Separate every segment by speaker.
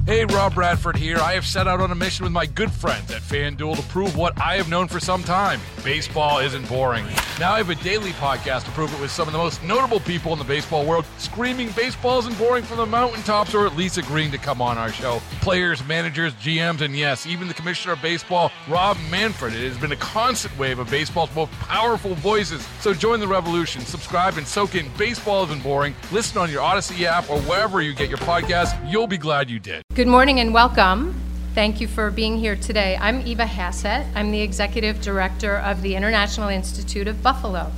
Speaker 1: Hey, Rob Bradford here. I have set out on a mission with my good friends at FanDuel to prove what I have known for some time. Baseball isn't boring. Now I have a daily podcast to prove it with some of the most notable people in the baseball world, screaming baseball isn't boring from the mountaintops, or at least agreeing to come on our show. Players, managers, GMs, and yes, even the commissioner of baseball, Rob Manfred. It has been a constant wave of baseball's most powerful voices. So join the revolution. Subscribe and soak in Baseball Isn't Boring. Listen on your Odyssey app or wherever you get your podcasts. You'll be glad you did.
Speaker 2: Good morning and welcome. Thank you for being here today. I'm Eva Hassett. I'm the Executive Director of the International Institute of Buffalo.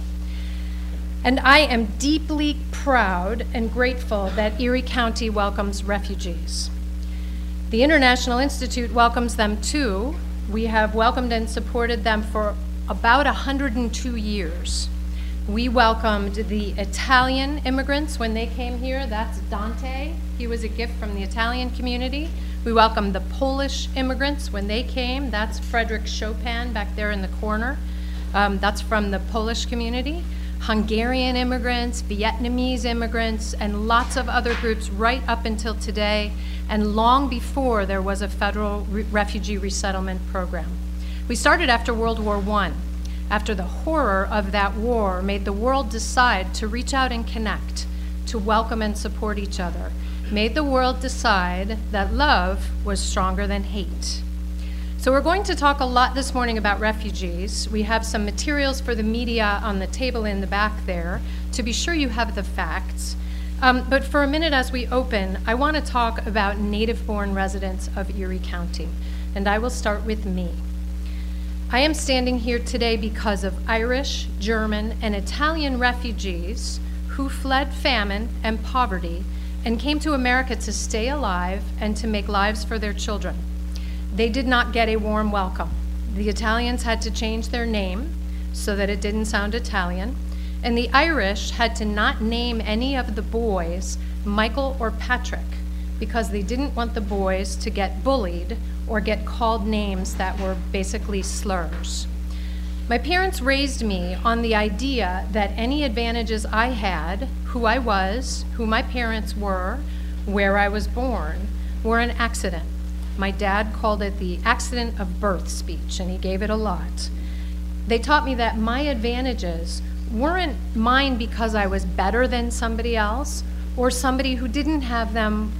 Speaker 2: And I am deeply proud and grateful that Erie County welcomes refugees. The International Institute welcomes them too. We have welcomed and supported them for about 102 years. We welcomed the Italian immigrants when they came here. That's Dante. He was a gift from the Italian community. We welcomed the Polish immigrants when they came. That's Frederick Chopin back there in the corner. That's from the Polish community. Hungarian immigrants, Vietnamese immigrants, and lots of other groups right up until today, and long before there was a federal refugee resettlement program. We started after World War I. After the horror of that war made the world decide to reach out and connect, to welcome and support each other, made the world decide that love was stronger than hate. So we're going to talk a lot this morning about refugees. We have some materials for the media on the table in the back there to be sure you have the facts. But for a minute as we open, I want to talk about native-born residents of Erie County, and I will start with me. I am standing here today because of Irish, German, and Italian refugees who fled famine and poverty and came to America to stay alive and to make lives for their children. They did not get a warm welcome. The Italians had to change their name so that it didn't sound Italian, and the Irish had to not name any of the boys Michael or Patrick because they didn't want the boys to get bullied or get called names that were basically slurs. My parents raised me on the idea that any advantages I had, who I was, who my parents were, where I was born, were an accident. My dad called it the accident of birth speech, and he gave it a lot. They taught me that my advantages weren't mine because I was better than somebody else or somebody who didn't have them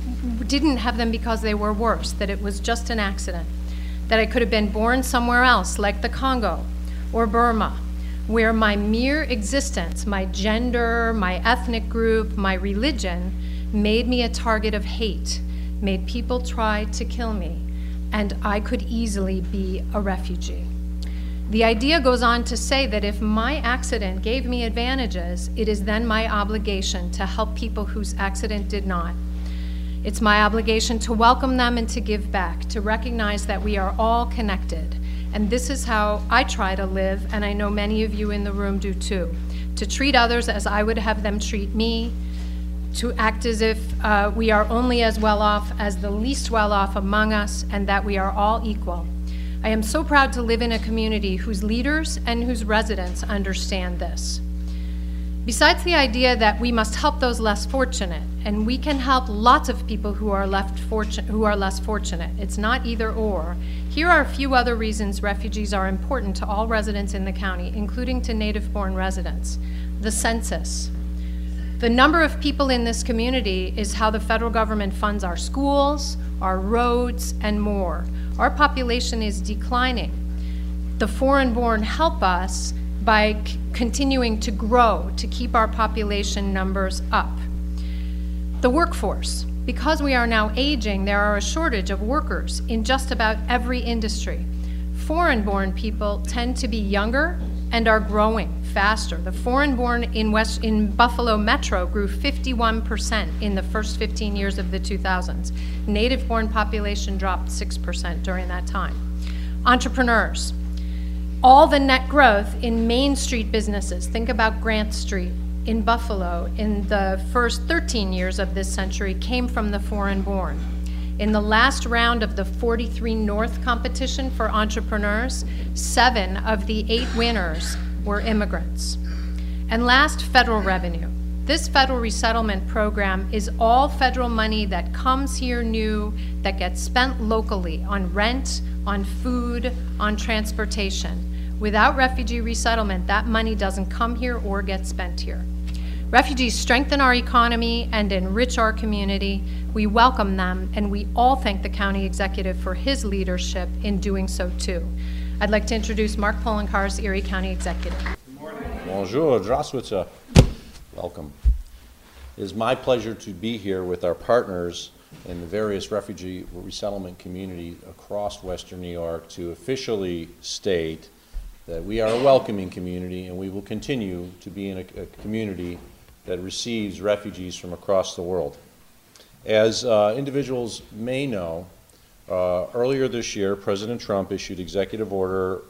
Speaker 2: because they were worse, that it was just an accident, that I could have been born somewhere else, like the Congo or Burma, where my mere existence, my gender, my ethnic group, my religion, made me a target of hate, made people try to kill me, and I could easily be a refugee. The idea goes on to say that if my accident gave me advantages, it is then my obligation to help people whose accident did not. It's my obligation to welcome them and to give back, to recognize that we are all connected. And this is how I try to live, and I know many of you in the room do too. To treat others as I would have them treat me, to act as if we are only as well off as the least well off among us, and that we are all equal. I am so proud to live in a community whose leaders and whose residents understand this. Besides the idea that we must help those less fortunate, and we can help lots of people who are less fortunate, it's not either or, here are a few other reasons refugees are important to all residents in the county, including to native-born residents. The census. The number of people in this community is how the federal government funds our schools, our roads, and more. Our population is declining. The foreign-born help us by continuing to grow, to keep our population numbers up. The workforce. Because we are now aging, there are a shortage of workers in just about every industry. Foreign-born people tend to be younger and are growing faster. The foreign-born in Buffalo Metro grew 51% in the first 15 years of the 2000s. Native-born population dropped 6% during that time. Entrepreneurs. All the net growth in Main Street businesses, think about Grant Street in Buffalo in the first 13 years of this century, came from the foreign-born. In the last round of the 43 North competition for entrepreneurs, 7 of the 8 winners were immigrants. And last, federal revenue. This federal resettlement program is all federal money that comes here new, that gets spent locally on rent, on food, on transportation. Without refugee resettlement, that money doesn't come here or get spent here. Refugees strengthen our economy and enrich our community. We welcome them, and we all thank the county executive for his leadership in doing so too. I'd like to introduce Mark Poloncarz, Erie County Executive.
Speaker 3: Bonjour, здравствуйте. Welcome. It is my pleasure to be here with our partners in the various refugee resettlement communities across Western New York to officially state that we are a welcoming community and we will continue to be in a community that receives refugees from across the world. As individuals may know, earlier this year, President Trump issued Executive Order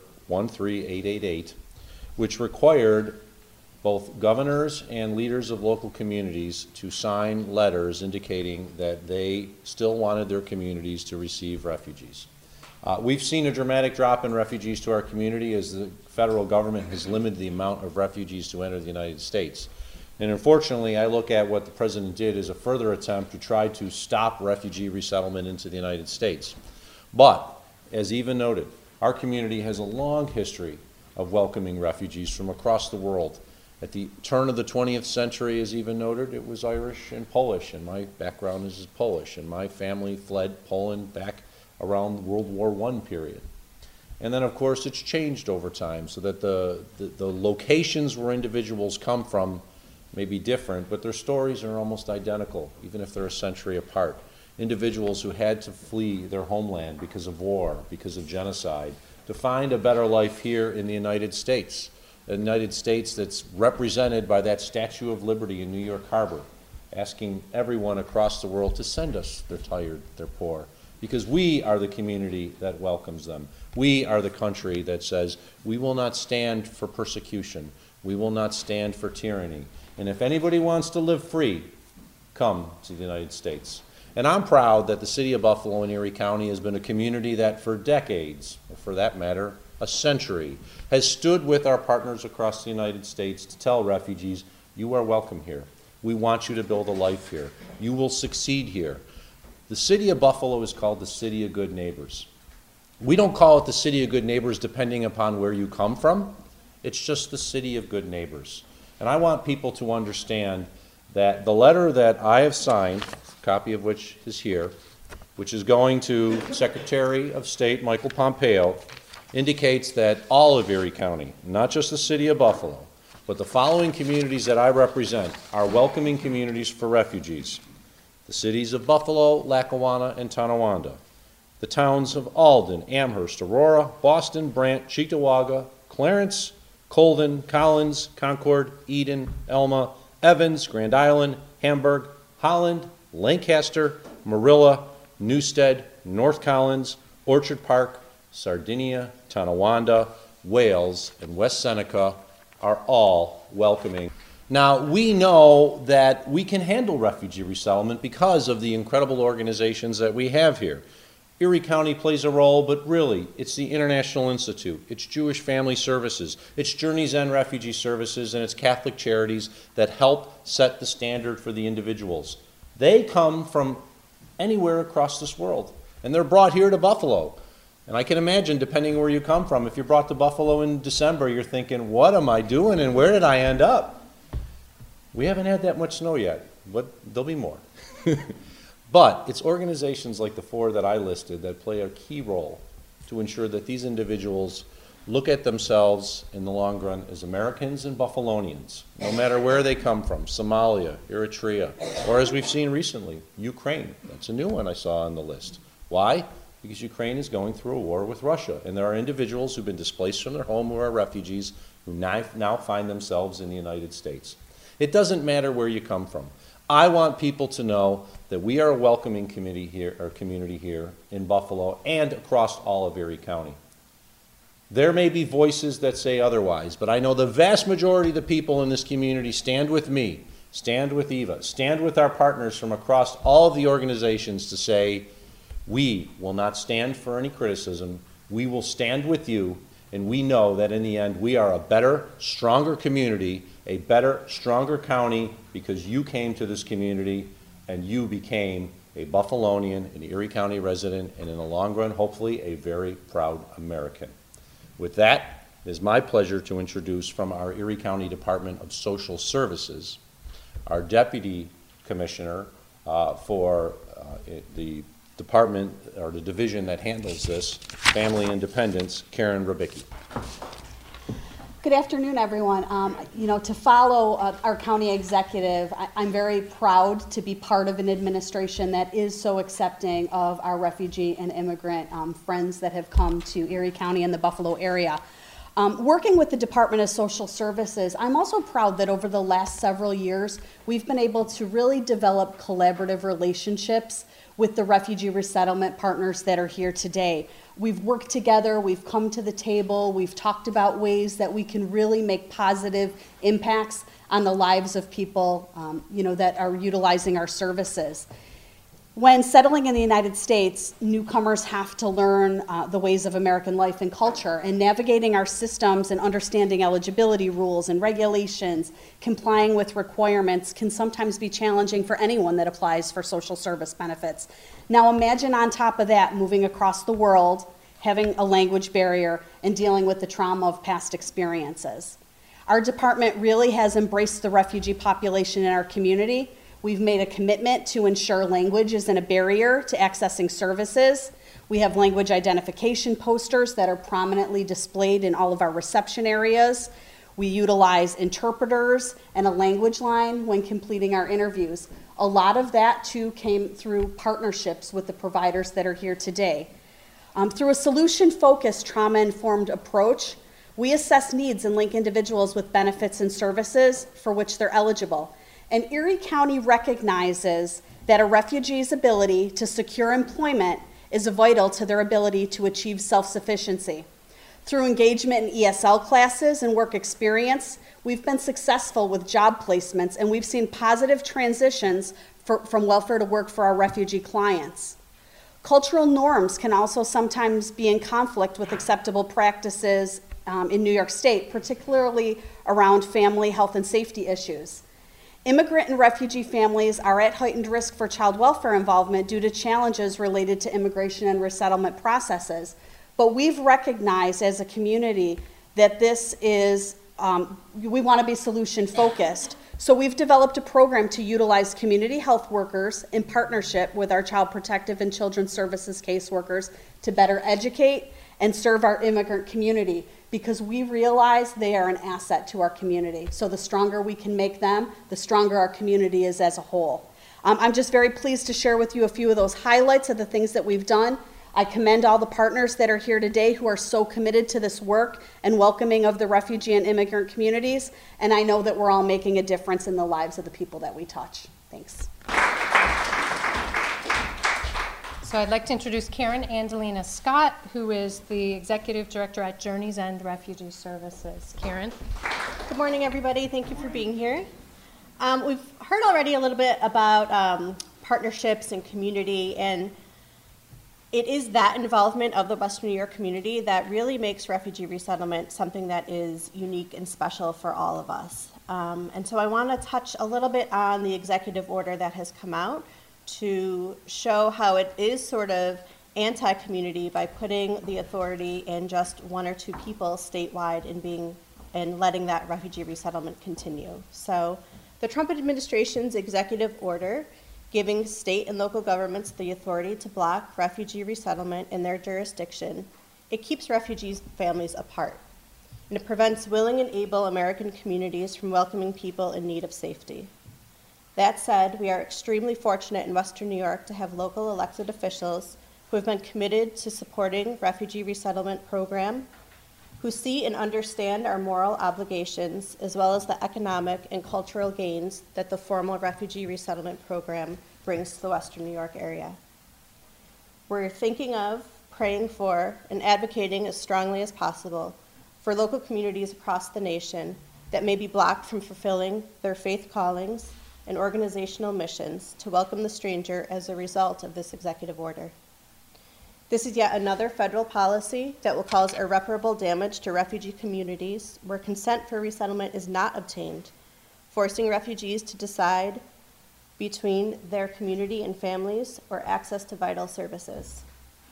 Speaker 3: 13888, which required both governors and leaders of local communities to sign letters indicating that they still wanted their communities to receive refugees. We've seen a dramatic drop in refugees to our community as the federal government has limited the amount of refugees to enter the United States. And unfortunately, I look at what the President did as a further attempt to try to stop refugee resettlement into the United States. But, as Eva noted, our community has a long history of welcoming refugees from across the world. At the turn of the 20th century, as Eva noted, it was Irish and Polish, and my background is Polish, and my family fled Poland back around the World War I period. And then, of course, it's changed over time so that the locations where individuals come from may be different, but their stories are almost identical, even if they're a century apart. Individuals who had to flee their homeland because of war, because of genocide, to find a better life here in the United States. A United States that's represented by that Statue of Liberty in New York Harbor, asking everyone across the world to send us their tired, their poor, because we are the community that welcomes them. We are the country that says we will not stand for persecution. We will not stand for tyranny. And if anybody wants to live free, come to the United States. And I'm proud that the city of Buffalo and Erie County has been a community that for decades, or for that matter, a century, has stood with our partners across the United States to tell refugees, you are welcome here. We want you to build a life here. You will succeed here. The city of Buffalo is called the City of Good Neighbors. We don't call it the City of Good Neighbors depending upon where you come from. It's just the City of Good Neighbors. And I want people to understand that the letter that I have signed, a copy of which is here, which is going to Secretary of State Michael Pompeo, indicates that all of Erie County, not just the city of Buffalo, but the following communities that I represent are welcoming communities for refugees. The cities of Buffalo, Lackawanna, and Tonawanda. The towns of Alden, Amherst, Aurora, Boston, Brant, Cheektowaga, Clarence, Colden, Collins, Concord, Eden, Elma, Evans, Grand Island, Hamburg, Holland, Lancaster, Marilla, Newstead, North Collins, Orchard Park, Sardinia, Tonawanda, Wales, and West Seneca are all welcoming. Now, we know that we can handle refugee resettlement because of the incredible organizations that we have here. Erie County plays a role, but really, it's the International Institute, it's Jewish Family Services, it's Journey's End Refugee Services, and it's Catholic Charities that help set the standard for the individuals. They come from anywhere across this world, and they're brought here to Buffalo. And I can imagine, depending where you come from, if you're brought to Buffalo in December, you're thinking, what am I doing and where did I end up? We haven't had that much snow yet, but there'll be more. But it's organizations like the four that I listed that play a key role to ensure that these individuals look at themselves in the long run as Americans and Buffalonians, no matter where they come from, Somalia, Eritrea, or as we've seen recently, Ukraine. That's a new one I saw on the list. Why? Because Ukraine is going through a war with Russia, and there are individuals who've been displaced from their home who are refugees who now find themselves in the United States. It doesn't matter where you come from. I want people to know that we are a welcoming community here in Buffalo and across all of Erie County. There may be voices that say otherwise, but I know the vast majority of the people in this community stand with me, stand with Eva, stand with our partners from across all of the organizations to say, we will not stand for any criticism. We will stand with you, And we know that in the end, we are a better, stronger community, a better, stronger county because you came to this community and you became a Buffalonian, an Erie County resident, and in the long run, hopefully, a very proud American. With that, it is my pleasure to introduce from our Erie County Department of Social Services, our Deputy Commissioner for the department or the division that handles this, Family Independence, Karen Rubicki.
Speaker 4: Good afternoon, everyone. To follow our county executive, I'm very proud to be part of an administration that is so accepting of our refugee and immigrant friends that have come to Erie County and the Buffalo area. Working with the Department of Social Services, I'm also proud that over the last several years, we've been able to really develop collaborative relationships with the refugee resettlement partners that are here today. We've worked together, we've come to the table, we've talked about ways that we can really make positive impacts on the lives of people that are utilizing our services. When settling in the United States, newcomers have to learn the ways of American life and culture, and navigating our systems and understanding eligibility rules and regulations, complying with requirements can sometimes be challenging for anyone that applies for social service benefits. Now imagine on top of that, moving across the world, having a language barrier, and dealing with the trauma of past experiences. Our department really has embraced the refugee population in our community. We've made a commitment to ensure language isn't a barrier to accessing services. We have language identification posters that are prominently displayed in all of our reception areas. We utilize interpreters and a language line when completing our interviews. A lot of that, too, came through partnerships with the providers that are here today. Through a solution-focused, trauma-informed approach, we assess needs and link individuals with benefits and services for which they're eligible. And Erie County recognizes that a refugee's ability to secure employment is vital to their ability to achieve self-sufficiency. Through engagement in ESL classes and work experience, we've been successful with job placements, and we've seen positive transitions from welfare to work for our refugee clients. Cultural norms can also sometimes be in conflict with acceptable practices in New York State, particularly around family, health, and safety issues. Immigrant and refugee families are at heightened risk for child welfare involvement due to challenges related to immigration and resettlement processes. But we've recognized as a community that this is, we want to be solution focused. So we've developed a program to utilize community health workers in partnership with our Child Protective and Children's Services caseworkers to better educate and serve our immigrant community, because we realize they are an asset to our community. So the stronger we can make them, the stronger our community is as a whole. I'm just very pleased to share with you a few of those highlights of the things that we've done. I commend all the partners that are here today who are so committed to this work and welcoming of the refugee and immigrant communities, and I know that we're all making a difference in the lives of the people that we touch. Thanks.
Speaker 2: So I'd like to introduce Karen Angelina Scott, who is the Executive Director at Journey's End Refugee Services. Karen.
Speaker 5: Good morning, everybody. Thank you for being here. We've heard already a little bit about partnerships and community, and it is that involvement of the Western New York community that really makes refugee resettlement something that is unique and special for all of us. And so I want to touch a little bit on the executive order that has come out to show how it is sort of anti-community by putting the authority in just one or two people statewide and letting that refugee resettlement continue. So the Trump administration's executive order giving state and local governments the authority to block refugee resettlement in their jurisdiction, it keeps refugees' families apart. And it prevents willing and able American communities from welcoming people in need of safety. That said, we are extremely fortunate in Western New York to have local elected officials who have been committed to supporting refugee resettlement program, who see and understand our moral obligations, as well as the economic and cultural gains that the formal refugee resettlement program brings to the Western New York area. We're thinking of, praying for, and advocating as strongly as possible for local communities across the nation that may be blocked from fulfilling their faith callings and organizational missions to welcome the stranger as a result of this executive order. This is yet another federal policy that will cause irreparable damage to refugee communities where consent for resettlement is not obtained, forcing refugees to decide between their community and families or access to vital services.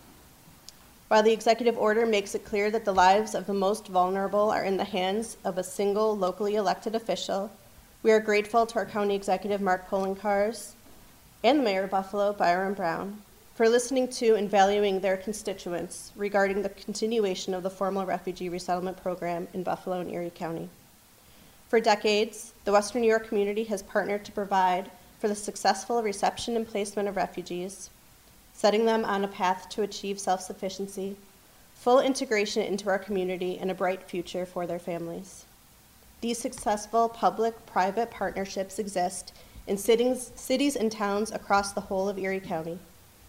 Speaker 5: While the executive order makes it clear that the lives of the most vulnerable are in the hands of a single locally elected official, we are grateful to our County Executive Mark Poloncarz and the Mayor of Buffalo, Byron Brown, for listening to and valuing their constituents regarding the continuation of the formal refugee resettlement program in Buffalo and Erie County. For decades, the Western New York community has partnered to provide for the successful reception and placement of refugees, setting them on a path to achieve self-sufficiency, full integration into our community, and a bright future for their families. These successful public-private partnerships exist in cities and towns across the whole of Erie County.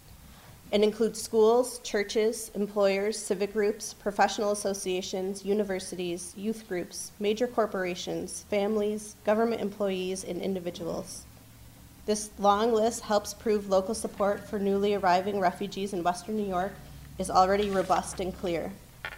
Speaker 5: It includes schools, churches, employers, civic groups, professional associations, universities, youth groups, major corporations, families, government employees, and individuals. This long list helps prove local support for newly arriving refugees in Western New York is already robust and clear.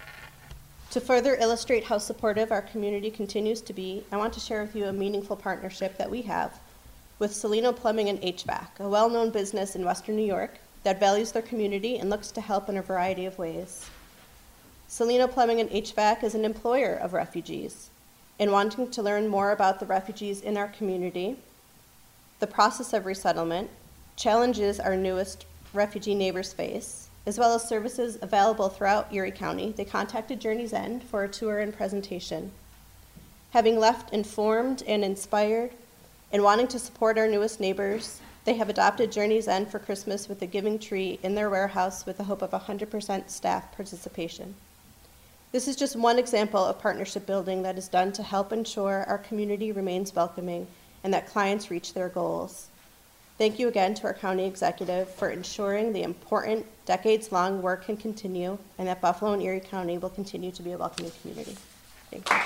Speaker 5: To further illustrate how supportive our community continues to be, I want to share with you a meaningful partnership that we have with Celino Plumbing and HVAC, a well-known business in Western New York that values their community and looks to help in a variety of ways. Celino Plumbing and HVAC is an employer of refugees, and wanting to learn more about the refugees in our community, the process of resettlement, challenges our newest refugee neighbors face, as well as services available throughout Erie County, they contacted Journey's End for a tour and presentation. Having left informed and inspired, and wanting to support our newest neighbors, they have adopted Journey's End for Christmas with a giving tree in their warehouse with the hope of 100% staff participation. This is just one example of partnership building that is done to help ensure our community remains welcoming and that clients reach their goals. Thank you again to our county executive for ensuring the important decades-long work can continue and that Buffalo and Erie County will continue to be a welcoming community. Thank you.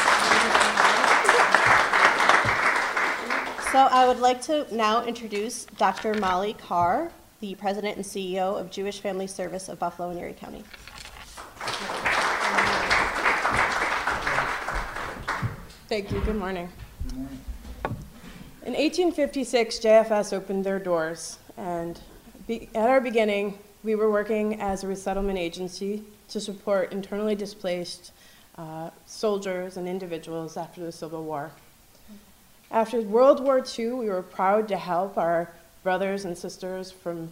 Speaker 5: So I would like to now introduce Dr. Molly Carr, the President and CEO of Jewish Family Service of Buffalo and Erie County.
Speaker 6: Thank you. Good morning. Good morning. In 1856, JFS opened their doors, and at our beginning, we were working as a resettlement agency to support internally displaced soldiers and individuals after the Civil War. After World War II, we were proud to help our brothers and sisters from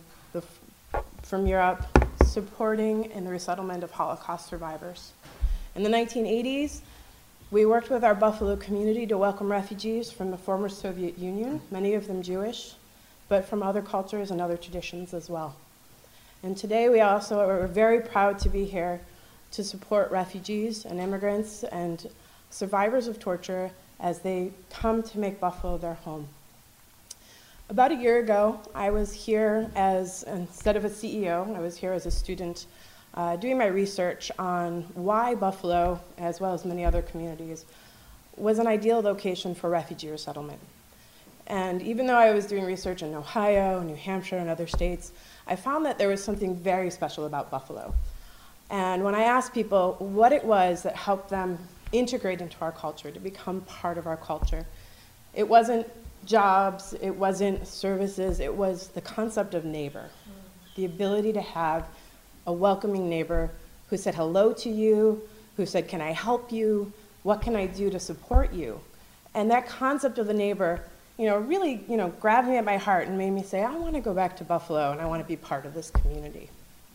Speaker 6: Europe supporting in the resettlement of Holocaust survivors. In the 1980s, we worked with our Buffalo community to welcome refugees from the former Soviet Union, many of them Jewish, but from other cultures and other traditions as well. And today we also are very proud to be here to support refugees and immigrants and survivors of torture as they come to make Buffalo their home. About a year ago, I was here instead of a CEO, I was here as a student doing my research on why Buffalo, as well as many other communities, was an ideal location for refugee resettlement. And even though I was doing research in Ohio, New Hampshire, and other states, I found that there was something very special about Buffalo. And when I asked people what it was that helped them integrate into our culture, to become part of our culture, it wasn't jobs, it wasn't services, it was the concept of neighbor. The ability to have a welcoming neighbor who said hello to you, who said, can I help you? What can I do to support you? And that concept of the neighbor, really, grabbed me at my heart and made me say, I want to go back to Buffalo and I want to be part of this community.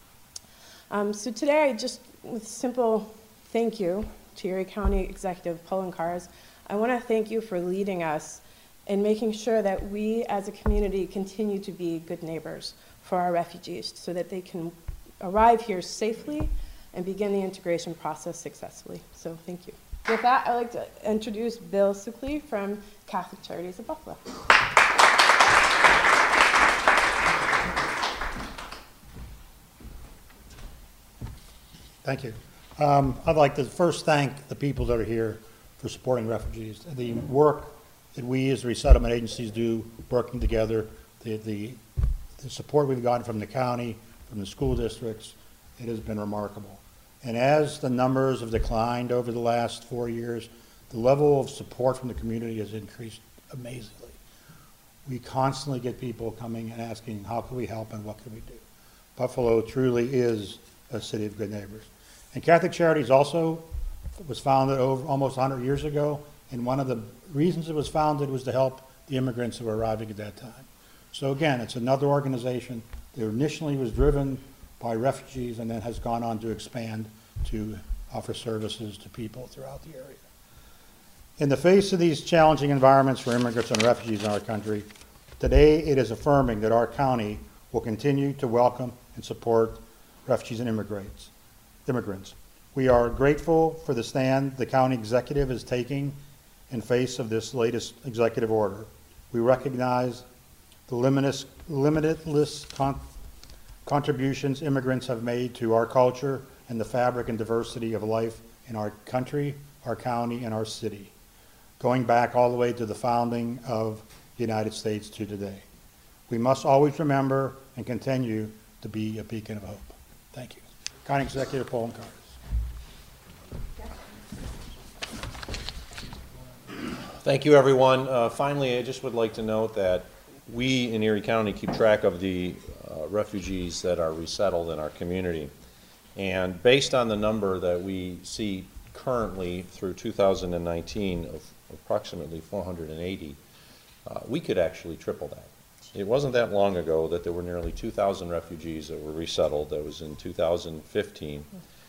Speaker 6: So today, with simple thank you to Erie County Executive Poloncarz, I want to thank you for leading us in making sure that we as a community continue to be good neighbors for our refugees so that they can arrive here safely and begin the integration process successfully. So thank you. With that, I'd like to introduce Bill Suckley from Catholic Charities of Buffalo.
Speaker 7: Thank you. I'd like to first thank the people that are here for supporting refugees. The work that we as resettlement agencies do, working together, the support we've gotten from the county, from the school districts, It has been remarkable. And as the numbers have declined over the last 4 years, the level of support from the community has increased amazingly. We constantly get people coming and asking, how can we help and what can we do? Buffalo truly is a city of good neighbors. And Catholic Charities also was founded over almost 100 years ago, and one of the reasons it was founded was to help the immigrants who were arriving at that time. So again, it's another organization that initially was driven by refugees and then has gone on to expand to offer services to people throughout the area. In the face of these challenging environments for immigrants and refugees in our country, today it is affirming that our county will continue to welcome and support refugees and immigrants. We are grateful for the stand the county executive is taking in face of this latest executive order. We recognize the limitless contributions immigrants have made to our culture and the fabric and diversity of life in our country, our county, and our city, going back all the way to the founding of the United States to today. We must always remember and continue to be a beacon of hope. Thank you. County Executive Paul Carter.
Speaker 3: Thank you, everyone. Finally, I just would like to note that we in Erie County keep track of the refugees that are resettled in our community. And based on the number that we see currently through 2019 of approximately 480, we could actually triple that. It wasn't that long ago that there were nearly 2,000 refugees that were resettled. That was in 2015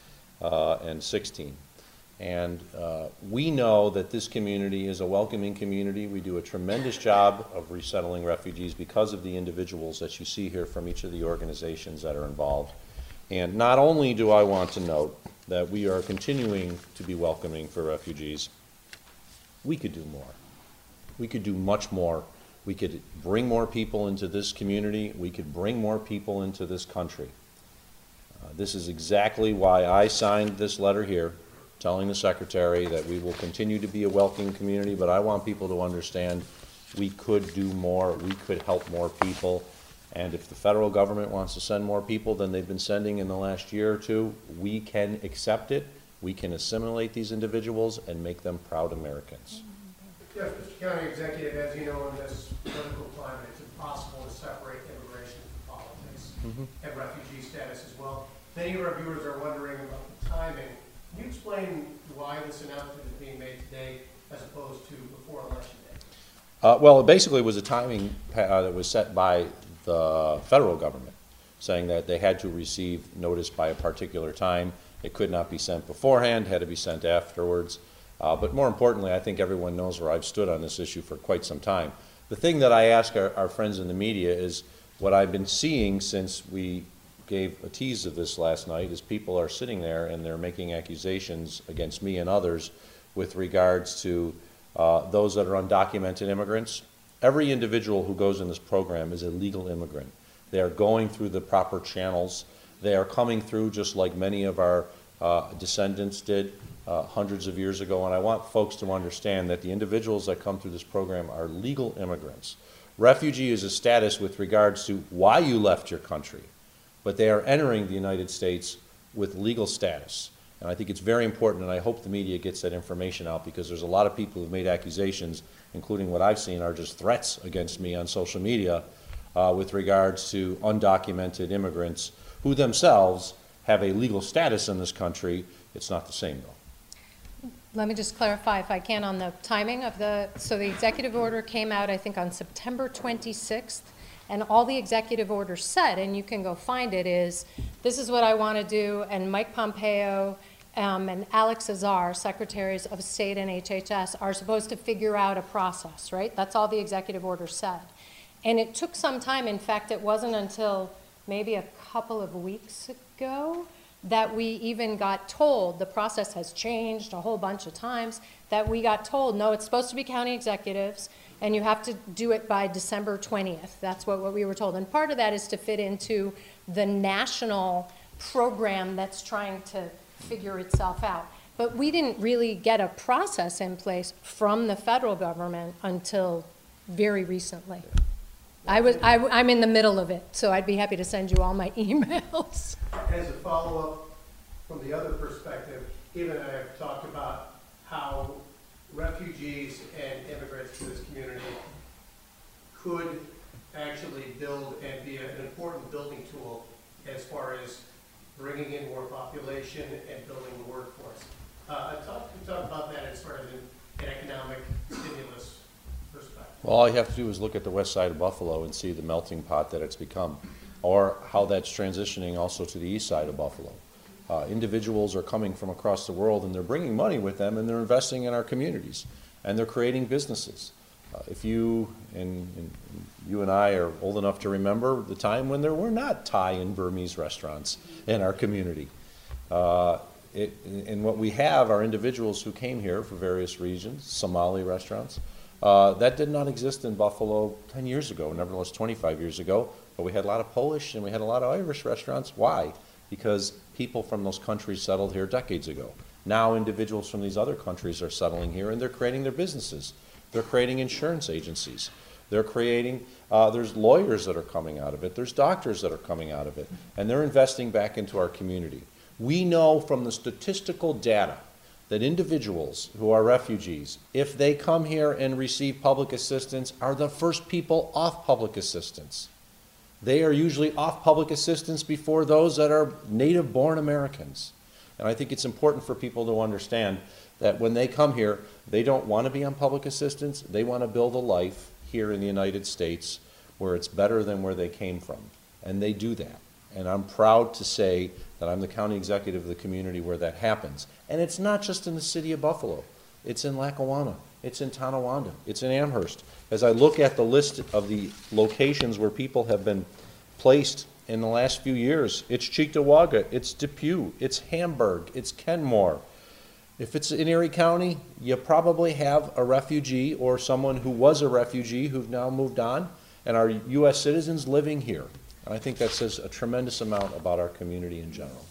Speaker 3: and 16. And we know that this community is a welcoming community. We do a tremendous job of resettling refugees because of the individuals that you see here from each of the organizations that are involved. And not only do I want to note that we are continuing to be welcoming for refugees, we could do more. We could do much more. We could bring more people into this community. We could bring more people into this country. This is exactly why I signed this letter here, telling the Secretary that we will continue to be a welcoming community, but I want people to understand we could do more, we could help more people, and if the federal government wants to send more people than they've been sending in the last year or two, we can accept it, we can assimilate these individuals and make them proud Americans.
Speaker 8: Yes, Mr. County Executive, as you know, in this political climate, it's impossible to separate immigration from politics and refugee status as well. Many of our viewers are wondering about the timing. Can you explain why this announcement is being made today as opposed to before Election Day?
Speaker 3: Well, it basically was a timing that was set by the federal government, saying that they had to receive notice by a particular time. It could not be sent beforehand, had to be sent afterwards. But more importantly, I think everyone knows where I've stood on this issue for quite some time. The thing that I ask our friends in the media is what I've been seeing since we gave a tease of this last night is people are sitting there and they're making accusations against me and others with regards to those that are undocumented immigrants. Every individual who goes in this program is a legal immigrant. They are going through the proper channels. They are coming through just like many of our descendants did hundreds of years ago, and I want folks to understand that the individuals that come through this program are legal immigrants. Refugee is a status with regards to why you left your country, but they are entering the United States with legal status. And I think it's very important, and I hope the media gets that information out, because there's a lot of people who've made accusations, including what I've seen are just threats against me on social media with regards to undocumented immigrants who themselves have a legal status in this country. It's not the same, though.
Speaker 2: Let me just clarify, if I can, on the timing of so the executive order came out, I think, on September 26th, and all the executive order said, and you can go find it, is this is what I want to do, and Mike Pompeo and Alex Azar, Secretaries of State and HHS, are supposed to figure out a process, right? That's all the executive order said. And it took some time. In fact, it wasn't until maybe a couple of weeks ago that we even got told, the process has changed a whole bunch of times, that we got told, no, it's supposed to be county executives, and you have to do it by December 20th. That's what we were told. And part of that is to fit into the national program that's trying to figure itself out. But we didn't really get a process in place from the federal government until very recently. I'm in the middle of it, so I'd be happy to send you all my emails.
Speaker 8: as a follow-up from the other perspective, Eva and I have talked about how refugees and immigrants to this community could actually build and be an important building tool as far as bringing in more population and building the workforce. Talk about that as far as an economic stimulus perspective.
Speaker 3: Well, all you have to do is look at the west side of Buffalo and see the melting pot that it's become, or how that's transitioning also to the east side of Buffalo. Individuals are coming from across the world, and they're bringing money with them, and they're investing in our communities, and they're creating businesses. If you and you and I are old enough to remember the time when there were not Thai and Burmese restaurants in our community. And what we have are individuals who came here for various reasons, Somali restaurants. That did not exist in Buffalo 10 years ago, nevertheless 25 years ago, but we had a lot of Polish and we had a lot of Irish restaurants. Why? Because people from those countries settled here decades ago. Now individuals from these other countries are settling here and they're creating their businesses. They're creating insurance agencies. They're creating, there's lawyers that are coming out of it. There's doctors that are coming out of it. And they're investing back into our community. We know from the statistical data that individuals who are refugees, if they come here and receive public assistance, are the first people off public assistance. They are usually off public assistance before those that are native-born Americans. And I think it's important for people to understand that when they come here, they don't want to be on public assistance. They want to build a life here in the United States where it's better than where they came from. And they do that. And I'm proud to say that I'm the county executive of the community where that happens. And it's not just in the city of Buffalo. It's in Lackawanna. It's in Tonawanda. It's in Amherst. As I look at the list of the locations where people have been placed in the last few years, it's Cheektowaga, it's Depew, it's Hamburg, it's Kenmore. If it's in Erie County, you probably have a refugee or someone who was a refugee who've now moved on and are U.S. citizens living here. And I think that says a tremendous amount about our community in general.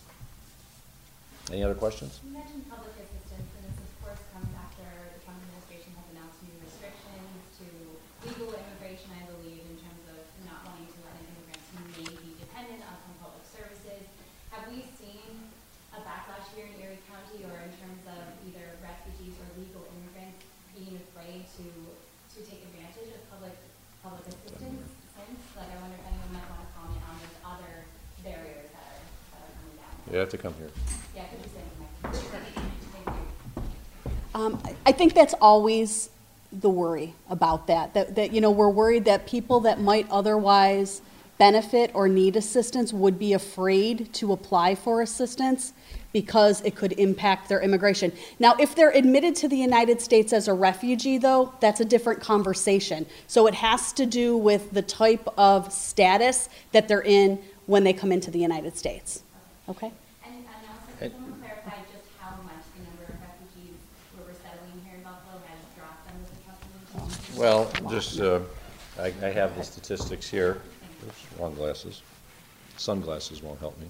Speaker 3: Any other questions?
Speaker 9: You mentioned public assistance, and this of course comes after the Trump administration has announced new restrictions to legal immigration, I believe, in terms of not wanting to let in immigrants who may be dependent on some public services. Have we seen a backlash here in Erie County, or in terms of either refugees or legal immigrants being afraid to take advantage of public assistance since? Like, I wonder if anyone might want to comment on those other barriers that are coming down.
Speaker 3: You have to come here.
Speaker 9: Yeah, could you say something? Thank you.
Speaker 4: I think that's always the worry about that you know, we're worried that people that might otherwise benefit or need assistance would be afraid to apply for assistance because it could impact their immigration. Now, if they're admitted to the United States as a refugee, though, that's a different conversation. So it has to do with the type of status that they're in when they come into the United States. Okay?
Speaker 9: And also, can someone clarify just how much the number of refugees who were settling here in Buffalo has dropped under the Trump administration?
Speaker 3: Well, just, I have the statistics here. Oops, wrong glasses. Sunglasses won't help me.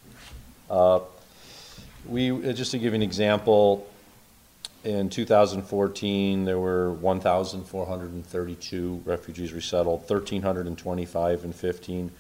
Speaker 3: Just to give you an example, in 2014, there were 1,432 refugees resettled, 1,325 in 15,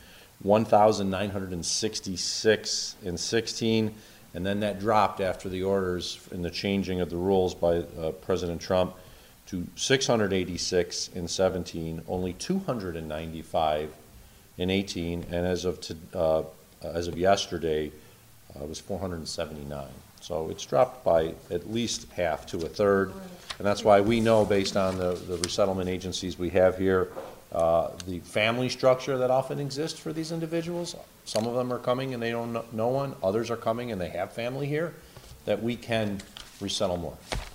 Speaker 3: 1,966 in 16, and then that dropped after the orders and the changing of the rules by President Trump to 686 in 17, only 295 in 18, and as of yesterday, it was 479. So it's dropped by at least half to a third, and that's why we know, based on the resettlement agencies we have here, the family structure that often exists for these individuals. Some of them are coming and they don't know no one. Others are coming and they have family here, that we can resettle more.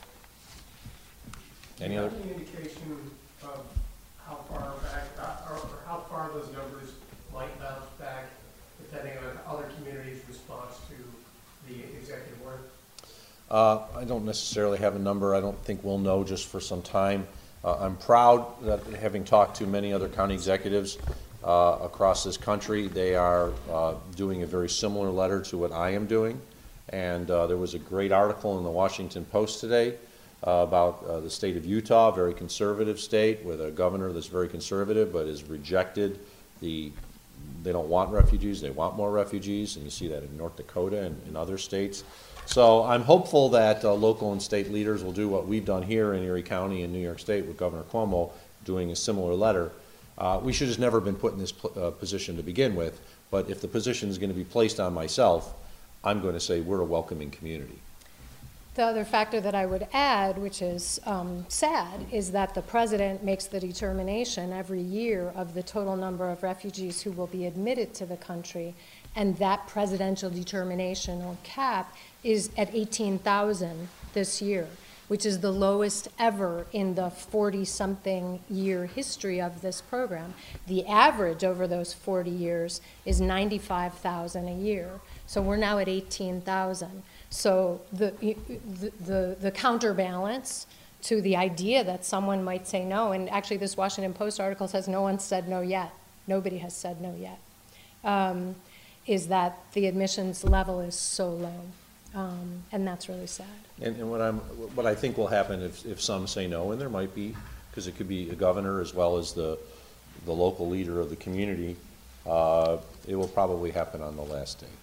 Speaker 3: Any other?
Speaker 8: Any indication of how far back, or how far those numbers might bounce back, depending on other communities' response to the executive order?
Speaker 3: I don't necessarily have a number. I don't think we'll know just for some time. I'm proud that, having talked to many other county executives across this country, they are doing a very similar letter to what I am doing. And there was a great article in the Washington Post today about the state of Utah, a very conservative state, with a governor that's very conservative but has rejected the they don't want refugees, they want more refugees, and you see that in North Dakota and in other states. So I'm hopeful that local and state leaders will do what we've done here in Erie County and New York State with Governor Cuomo doing a similar letter. We should have never been put in this position to begin with, but if the position is going to be placed on myself, I'm going to say we're a welcoming community.
Speaker 2: The other factor that I would add, which is sad, is that the president makes the determination every year of the total number of refugees who will be admitted to the country, and that presidential determination or cap is at 18,000 this year, which is the lowest ever in the 40-something year history of this program. The average over those 40 years is 95,000 a year. So we're now at 18,000. So the counterbalance to the idea that someone might say no, and actually this Washington Post article says no one said no yet. Nobody has said no yet. Is that the admissions level is so low, and that's really sad.
Speaker 3: And what I think will happen if some say no, and there might be, because it could be a governor as well as the local leader of the community, it will probably happen on the last day.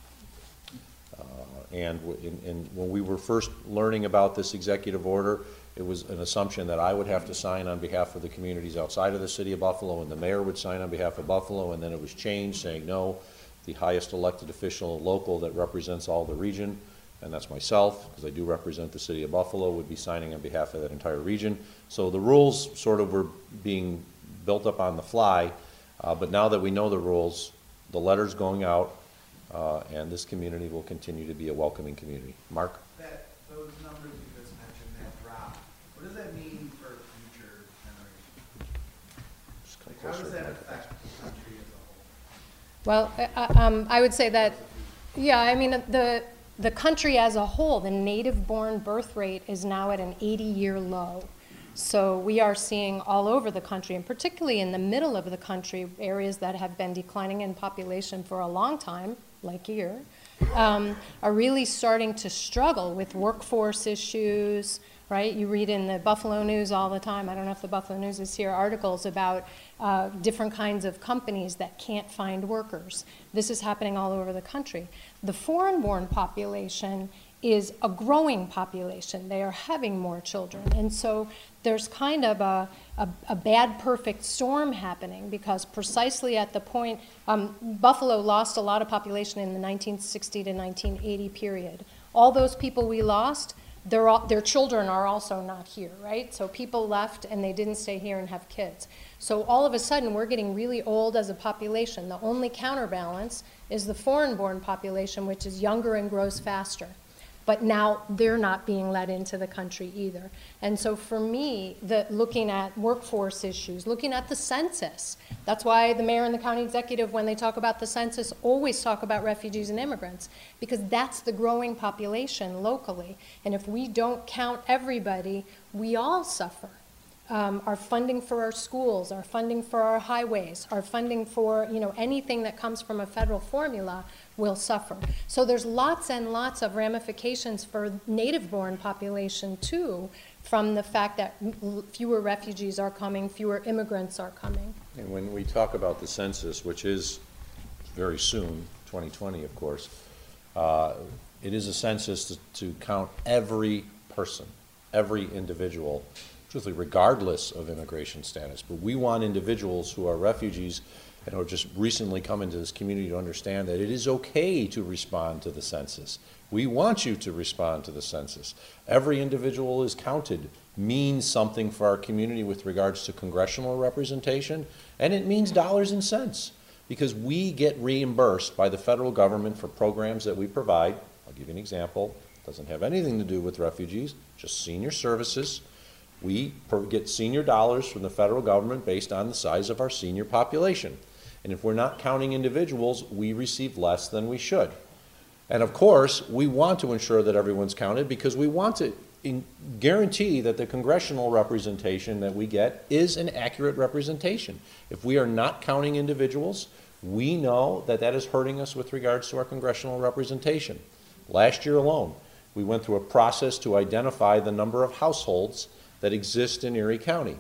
Speaker 3: And when we were first learning about this executive order, it was an assumption that I would have to sign on behalf of the communities outside of the city of Buffalo, and the mayor would sign on behalf of Buffalo, and then it was changed saying no, the highest elected official local that represents all the region, and that's myself, because I do represent the city of Buffalo, would be signing on behalf of that entire region. So the rules sort of were being built up on the fly, but now that we know the rules, the letter's going out, and this community will continue to be a welcoming community. Mark?
Speaker 10: Those numbers you just mentioned, that drop, what does that mean for future generations? Like, how does that affect the country as a whole?
Speaker 2: Well, I would say that, yeah, I mean, the country as a whole, the native-born birth rate is now at an 80-year low. So we are seeing all over the country, and particularly in the middle of the country, areas that have been declining in population for a long time, like here, are really starting to struggle with workforce issues, right? You read in the Buffalo News all the time, I don't know if the Buffalo News is here, articles about different kinds of companies that can't find workers. This is happening all over the country. The foreign-born population is a growing population. They are having more children. And so there's kind of a bad perfect storm happening, because precisely at the point, Buffalo lost a lot of population in the 1960 to 1980 period. All those people we lost, their children are also not here, right? So people left and they didn't stay here and have kids. So all of a sudden we're getting really old as a population. The only counterbalance is the foreign-born population, which is younger and grows faster. But now they're not being let into the country either. And so for me, looking at workforce issues, looking at the census, that's why the mayor and the county executive, when they talk about the census, always talk about refugees and immigrants, because that's the growing population locally. And if we don't count everybody, we all suffer. Our funding for our schools, our funding for our highways, our funding for anything that comes from a federal formula will suffer. So there's lots and lots of ramifications for native-born population too, from the fact that fewer refugees are coming, fewer immigrants are coming.
Speaker 3: And when we talk about the census, which is very soon, 2020 of course, it is a census to count every person, every individual, truthfully, regardless of immigration status. But we want individuals who are refugees and who are just recently come into this community to understand that it is okay to respond to the census. We want you to respond to the census. Every individual is counted, means something for our community with regards to congressional representation, and it means dollars and cents, because we get reimbursed by the federal government for programs that we provide. I'll give you an example. It doesn't have anything to do with refugees, just senior services. We get senior dollars from the federal government based on the size of our senior population. And if we're not counting individuals, we receive less than we should. And of course, we want to ensure that everyone's counted, because we want to guarantee that the congressional representation that we get is an accurate representation. If we are not counting individuals, we know that that is hurting us with regards to our congressional representation. Last year alone, we went through a process to identify the number of households that exist in Erie County.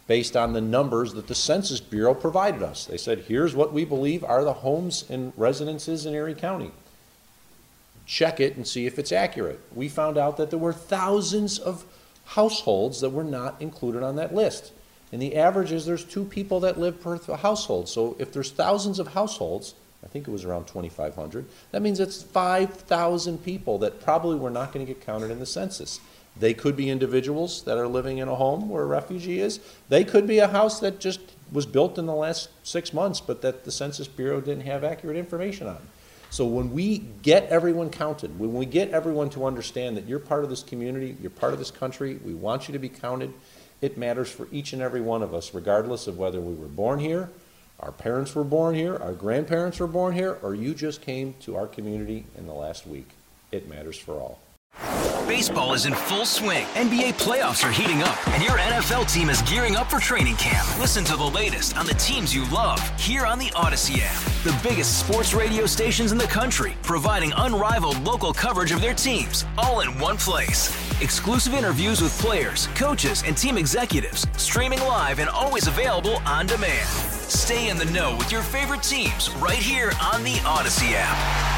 Speaker 3: based on the numbers that the Census Bureau provided us. They said, here's what we believe are the homes and residences in Erie County. Check it and see if it's accurate. We found out that there were thousands of households that were not included on that list. And the average is there's 2 people that live per household. So if there's thousands of households, I think it was around 2,500, that means it's 5,000 people that probably were not going to get counted in the census. They could be individuals that are living in a home where a refugee is. They could be a house that just was built in the last 6 months, but that the Census Bureau didn't have accurate information on. So when we get everyone counted, when we get everyone to understand that you're part of this community, you're part of this country, we want you to be counted, it matters for each and every one of us, regardless of whether we were born here, our parents were born here, our grandparents were born here, or you just came to our community in the last week. It matters for all.
Speaker 11: Baseball is in full swing. NBA playoffs are heating up, and your NFL team is gearing up for training camp. Listen to the latest on the teams you love here on the Odyssey app. The biggest sports radio stations in the country, providing unrivaled local coverage of their teams, all in one place. Exclusive interviews with players, coaches, and team executives, streaming live and always available on demand. Stay in the know with your favorite teams right here on the Odyssey app.